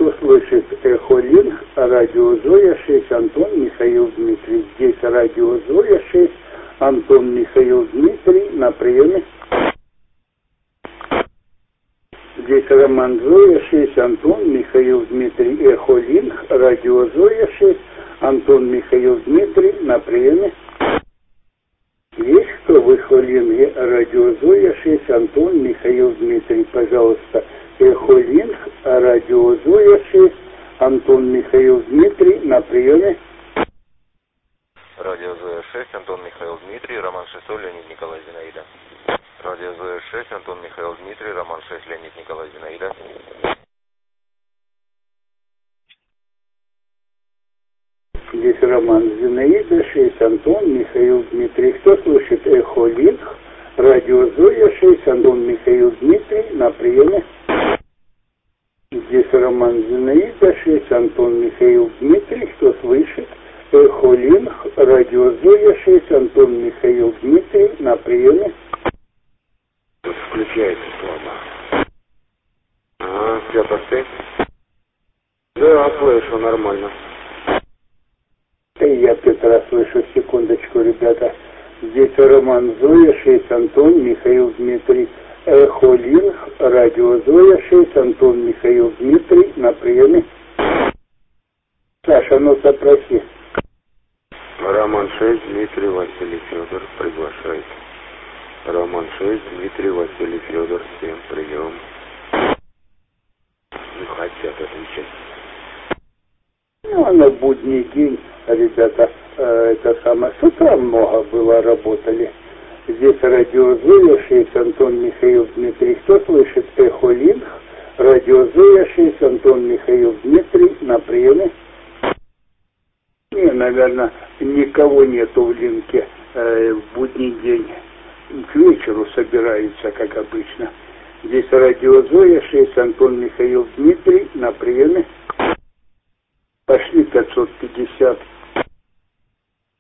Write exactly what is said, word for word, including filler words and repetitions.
Кто слышит Эхо Линк, радио Зоя шесть, Антон Михаил Дмитрий. Здесь радио Зоя шесть, Антон Михаил Дмитрий на приеме. Здесь Роман Зоя шесть, Антон Михаил Дмитрий. Эхо Линк, радио Зоя шесть, Антон Михаил Дмитрий на приеме. Есть кто в Эхо Линке, радио Зоя шесть, Антон Михаил Дмитрий, пожалуйста. Эхо Линк, радио Зоя шесть, Антон Михаил Дмитрий на приеме. Радио Зоя шесть, Антон Михаил Дмитрий, Роман шестой, Леонид Николай Зинаида. Радио Зоя шесть, Антон Михаил Дмитрий, Роман шесть, Леонид Николай Зинаида. Здесь Роман Зинаида шесть, Антон Михаил Дмитрий. Кто слышит Эхо Линк, радио Зоя шесть, Антон Михаил Дмитрий на приеме. Здесь Роман Зинаида шесть, Антон Михаил Дмитрий. Кто слышит Эхо Линк, радио Зоя шесть, Антон Михаил Дмитрий на приеме. Тут включается слабо. А, Петр, ты? Да, слышу, нормально. Я Петра слышу, секундочку, ребята. Здесь Роман Зоя шесть, Антон Михаил Дмитрий. Эхо Линк, радио Зоя шесть, Антон Михаил Дмитрий на приеме. Саша, ну запроси. Роман шесть, Дмитрий Василий Федор, приглашайте. Роман шесть, Дмитрий Василий Федор, всем прием. Не хотят отвечать. Ну, а на будний день, ребята, э, это самое, с утра много было, работали. Здесь радио Зоя шесть, Антон Михаил Дмитрий. Кто слышит Эхо Линк, радио Зоя шесть, Антон Михаил Дмитрий на приеме. Не, наверное, никого нету в Линке э, в будний день. К вечеру собираются, как обычно. Здесь радио Зоя шесть, Антон Михаил Дмитрий